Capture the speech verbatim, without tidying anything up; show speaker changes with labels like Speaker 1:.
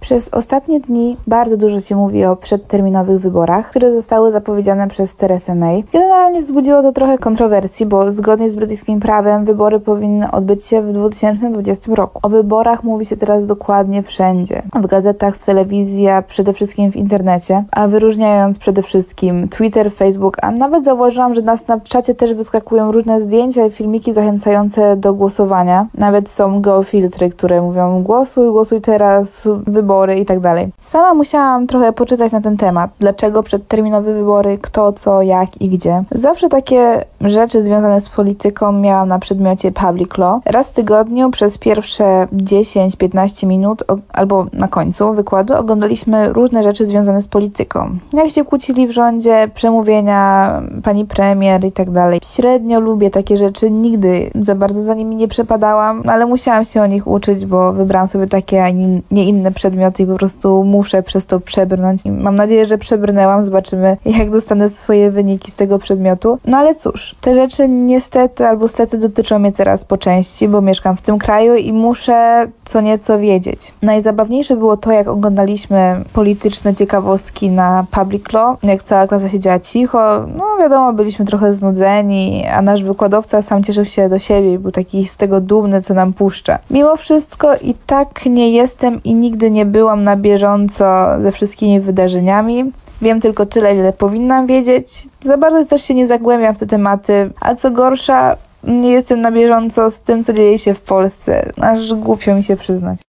Speaker 1: Przez ostatnie dni bardzo dużo się mówi o przedterminowych wyborach, które zostały zapowiedziane przez Teresę May. Generalnie wzbudziło to trochę kontrowersji, bo zgodnie z brytyjskim prawem wybory powinny odbyć się w dwa tysiące dwudziestym roku. O wyborach mówi się teraz dokładnie wszędzie. W gazetach, w telewizji, a przede wszystkim w internecie, a wyróżniając przede wszystkim Twitter, Facebook, a nawet zauważyłam, że na Snapchacie też wyskakują różne zdjęcia i filmiki zachęcające do głosowania. Nawet są geofiltry, które mówią głosuj, głosuj teraz, wybory i tak dalej. Sama musiałam trochę poczytać na ten temat. Dlaczego przedterminowe wybory, kto, co, jak i gdzie. Zawsze takie rzeczy związane z polityką miałam na przedmiocie Public Law. Raz w tygodniu przez pierwsze dziesięć do piętnastu minut o, albo na końcu wykładu oglądaliśmy różne rzeczy związane z polityką. Jak się kłócili w rządzie, przemówienia pani premier i tak dalej. Średnio lubię takie rzeczy, nigdy za bardzo za nimi nie przepadałam, ale musiałam się o nich uczyć, bo wybrałam sobie takie, a nie inne przedmioty i po prostu muszę przez to przebrnąć. Mam nadzieję, że przebrnęłam. Zobaczymy, jak dostanę swoje wyniki z tego przedmiotu. No ale cóż, te rzeczy niestety albo stety dotyczą mnie teraz po części, bo mieszkam w tym kraju i muszę co nieco wiedzieć. Najzabawniejsze było to, jak oglądaliśmy polityczne ciekawostki na Public Law, jak cała klasa siedziała cicho. No wiadomo, byliśmy trochę znudzeni, a nasz wykładowca sam cieszył się do siebie i był taki z tego dumny, co nam puszcza. Mimo wszystko i tak nie jestem i nigdy nie byłam na bieżąco ze wszystkimi wydarzeniami. Wiem tylko tyle, ile powinnam wiedzieć. Za bardzo też się nie zagłębiam w te tematy, a co gorsza, nie jestem na bieżąco z tym, co dzieje się w Polsce. Aż głupio mi się przyznać.